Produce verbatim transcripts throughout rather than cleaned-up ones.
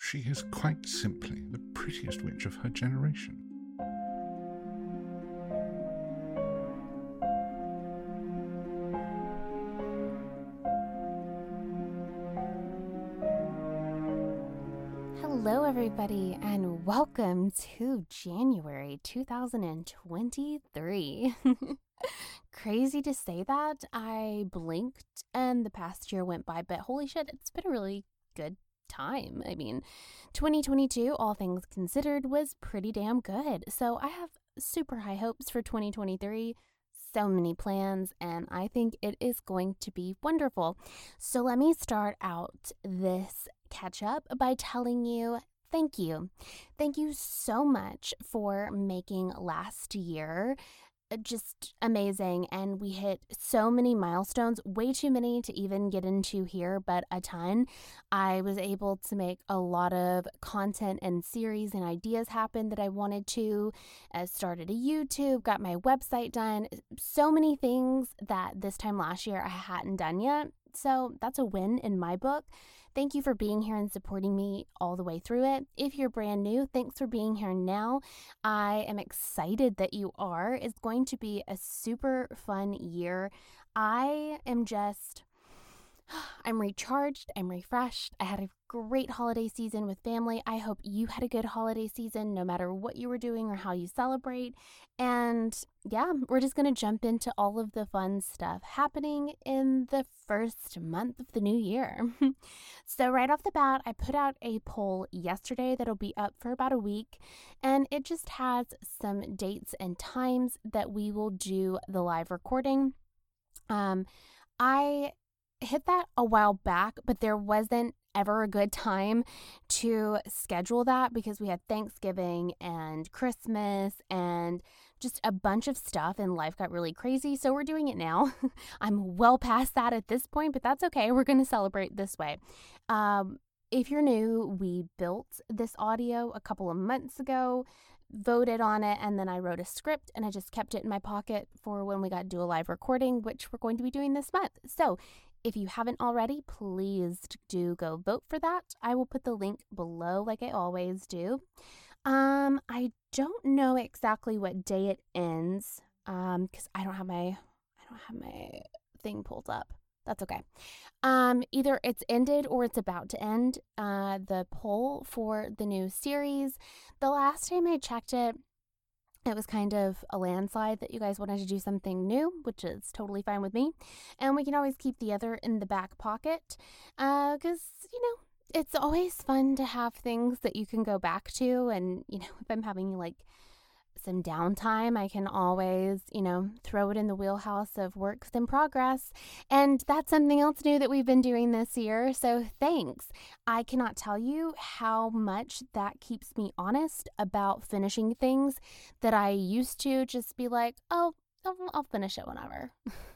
She is quite simply the prettiest witch of her generation. Hello, everybody, and welcome to January two thousand twenty-three. Crazy to say that. I blinked and the past year went by, but holy shit, it's been a really good time. I mean, twenty twenty-two, all things considered, was pretty damn good. So I have super high hopes for twenty twenty-three. So many plans, and I think it is going to be wonderful. So let me start out this catch up by telling you thank you. Thank you so much for making last year just amazing, and we hit so many milestones, way too many to even get into here, but a ton. I was able to make a lot of content and series and ideas happen that I wanted to. I started a YouTube, got my website done, so many things that this time last year I hadn't done yet. So that's a win in my book. Thank you for being here and supporting me all the way through it. If you're brand new, thanks for being here now. I am excited that you are. It's going to be a super fun year. I am just... I'm recharged, I'm refreshed. I had a great holiday season with family. I hope you had a good holiday season, no matter what you were doing or how you celebrate. And yeah, we're just going to jump into all of the fun stuff happening in the first month of the new year. So right off the bat, I put out a poll yesterday that'll be up for about a week, and it just has some dates and times that we will do the live recording. Um, I hit that a while back, but there wasn't ever a good time to schedule that because we had Thanksgiving and Christmas and just a bunch of stuff, and life got really crazy. So we're doing it now. I'm well past that at this point, but that's okay. We're going to celebrate this way. Um, if you're new, we built this audio a couple of months ago, voted on it, and then I wrote a script and I just kept it in my pocket for when we got to do a live recording, which we're going to be doing this month. So if you haven't already, please do go vote for that. I will put the link below like I always do. Um, I don't know exactly what day it ends um, because I don't have my I don't have my thing pulled up. That's okay. Um, either it's ended or it's about to end. Uh, the poll for the new series. The last time I checked it, it was kind of a landslide that you guys wanted to do something new, which is totally fine with me. And we can always keep the other in the back pocket because, uh, you know, it's always fun to have things that you can go back to. And, you know, if I'm having like some downtime, I can always, you know, throw it in the wheelhouse of works in progress. And that's something else new that we've been doing this year. So thanks. I cannot tell you how much that keeps me honest about finishing things that I used to just be like, oh, I'll, I'll finish it whenever.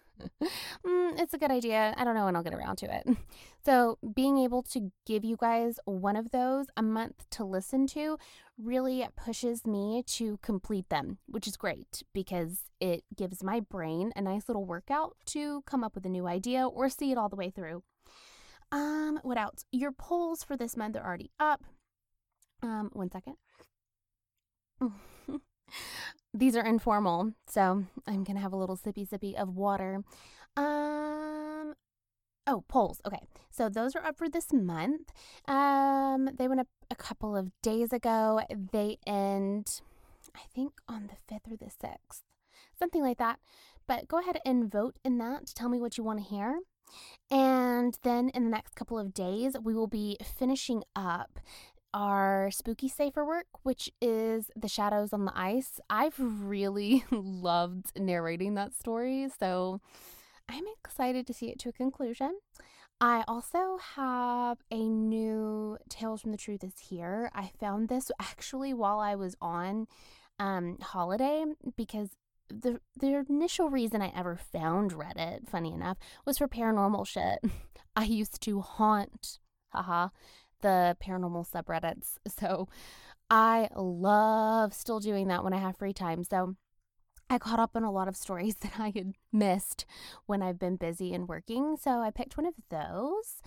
mm, it's a good idea. I don't know when I'll get around to it. So being able to give you guys one of those a month to listen to really pushes me to complete them, which is great because it gives my brain a nice little workout to come up with a new idea or see it all the way through. Um, what else? Your polls for this month are already up. Um, one second. These are informal, so I'm going to have a little sippy sippy of water. Um, oh, polls. Okay, so those are up for this month. Um, they went up a couple of days ago. They end, I think, on the fifth or the sixth, something like that. But go ahead and vote in that to tell me what you want to hear. And then in the next couple of days, we will be finishing up our spooky safer work, which is The Shadows on the Ice. I've really loved narrating that story, so I'm excited to see it to a conclusion. I also have a new Tales from the Truth is Here. I found this actually while I was on um, holiday because the the initial reason I ever found Reddit, funny enough, was for paranormal shit. I used to haunt, haha, the paranormal subreddits. So I love still doing that when I have free time. So I caught up on a lot of stories that I had missed when I've been busy and working. So I picked one of those.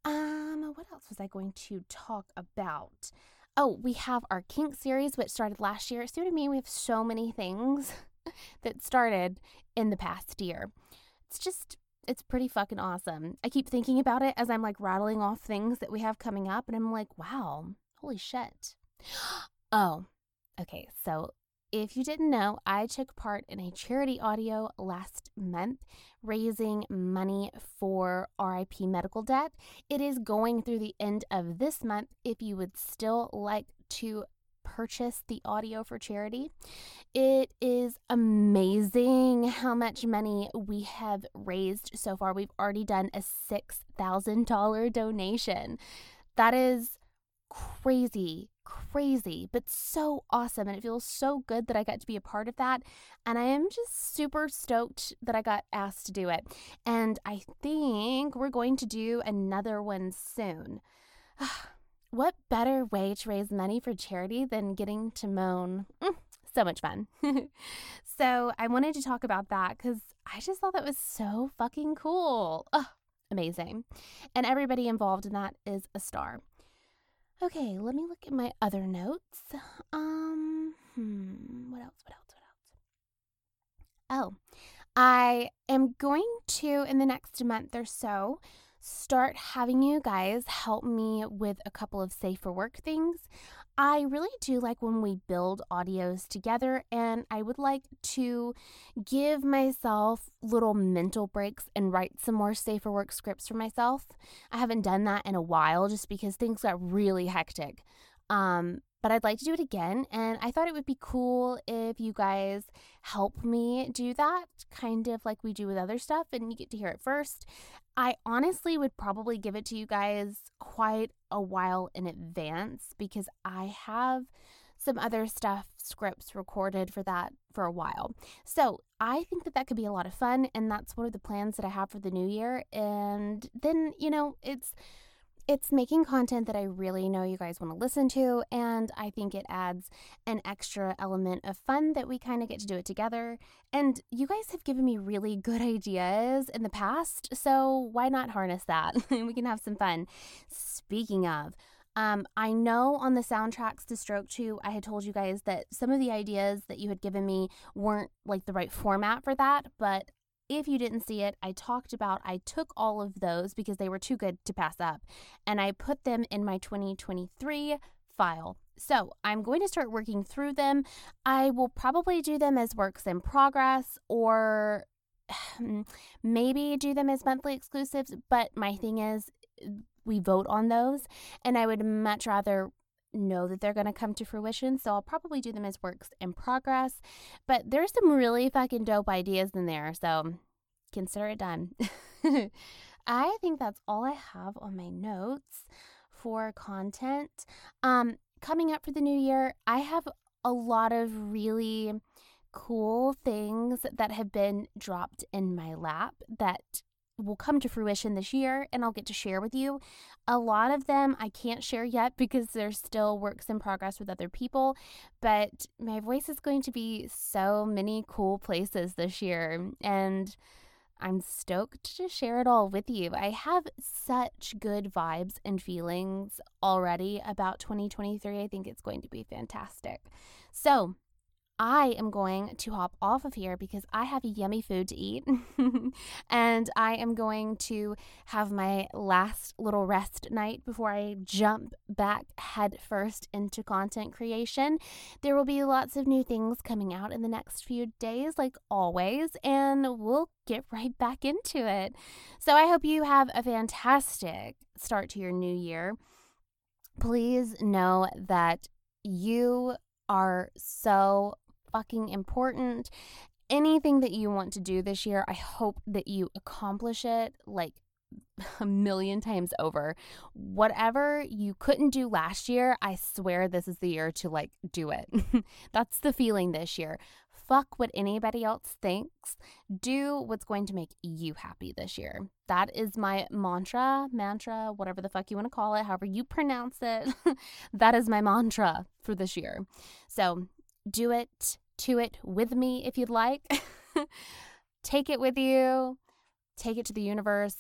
Um, what else was I going to talk about? Oh, we have our kink series, which started last year. See what I mean? We have so many things that started in the past year. It's just, it's pretty fucking awesome. I keep thinking about it as I'm like rattling off things that we have coming up, and I'm like, wow, holy shit. Oh, okay. So if you didn't know, I took part in a charity audio last month raising money for R I P medical debt. It is going through the end of this month if you would still like to purchase the audio for charity. It is amazing how much money we have raised so far. We've already done a six thousand dollars donation. That is crazy, crazy, but so awesome. And it feels so good that I got to be a part of that. And I am just super stoked that I got asked to do it. And I think we're going to do another one soon. What better way to raise money for charity than getting to moan? Mm, so much fun. So I wanted to talk about that because I just thought that was so fucking cool. Oh, amazing. And everybody involved in that is a star. Okay, let me look at my other notes. Um, hmm, what else, what else, what else? Oh, I am going to, in the next month or so, start having you guys help me with a couple of safe for work things. I really do like when we build audios together, and I would like to give myself little mental breaks and write some more safe for work scripts for myself. I haven't done that in a while just because things got really hectic. Um, but I'd like to do it again, and I thought it would be cool if you guys help me do that, kind of like we do with other stuff, and you get to hear it first. I honestly would probably give it to you guys quite a while in advance because I have some other stuff, scripts recorded for that for a while. So I think that that could be a lot of fun, and that's one of the plans that I have for the new year. And then, you know, it's It's making content that I really know you guys want to listen to, and I think it adds an extra element of fun that we kind of get to do it together. And you guys have given me really good ideas in the past, so why not harness that? We can have some fun. Speaking of, um, I know on the soundtracks to Stroke two, I had told you guys that some of the ideas that you had given me weren't like the right format for that, but if you didn't see it, I talked about, I took all of those because they were too good to pass up, and I put them in my twenty twenty-three file. So I'm going to start working through them. I will probably do them as works in progress, or maybe do them as monthly exclusives, but my thing is we vote on those, and I would much rather know that they're going to come to fruition, so I'll probably do them as works in progress. But there's some really fucking dope ideas in there, so consider it done. I think that's all I have on my notes for content. Um, coming up for the new year, I have a lot of really cool things that have been dropped in my lap that will come to fruition this year, and I'll get to share with you. A lot of them I can't share yet because they're still works in progress with other people, but my voice is going to be so many cool places this year, and I'm stoked to share it all with you. I have such good vibes and feelings already about twenty twenty-three. I think it's going to be fantastic. So I am going to hop off of here because I have yummy food to eat and I am going to have my last little rest night before I jump back head first into content creation. There will be lots of new things coming out in the next few days, like always, and we'll get right back into it. So I hope you have a fantastic start to your new year. Please know that you are so fucking important. Anything that you want to do this year, I hope that you accomplish it like a million times over. Whatever you couldn't do last year, I swear this is the year to like do it. That's the feeling this year. Fuck what anybody else thinks. Do what's going to make you happy this year. That is my mantra, mantra, whatever the fuck you want to call it, however you pronounce it. That is my mantra for this year. So do it, to it with me if you'd like. Take it with you. Take it to the universe.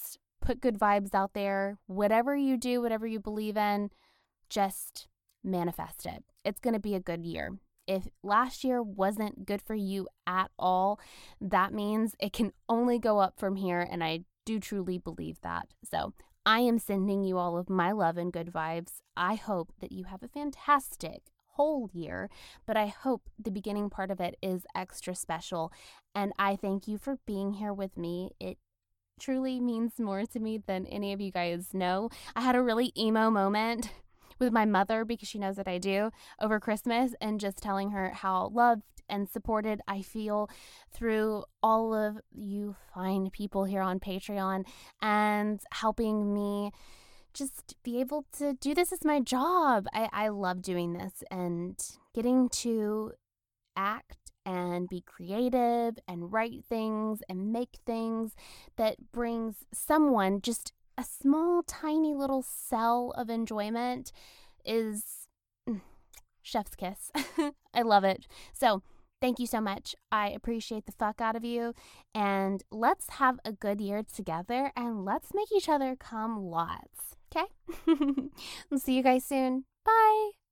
put good vibes out there. Whatever you do, whatever you believe in, just manifest it. It's going to be a good year. If last year wasn't good for you at all, that means it can only go up from here, and I do truly believe that. So I am sending you all of my love and good vibes. I hope that you have a fantastic whole year, but I hope the beginning part of it is extra special, and I thank you for being here with me. It truly means more to me than any of you guys know. I had a really emo moment with my mother, because she knows that I do, over Christmas, and just telling her how loved and supported I feel through all of you fine people here on Patreon, and helping me just be able to do this as my job. I, I love doing this and getting to act and be creative and write things and make things that brings someone just a small, tiny little cell of enjoyment is mm, chef's kiss. I love it. So thank you so much. I appreciate the fuck out of you. And let's have a good year together, and let's make each other come lots. Okay? I'll see you guys soon. Bye.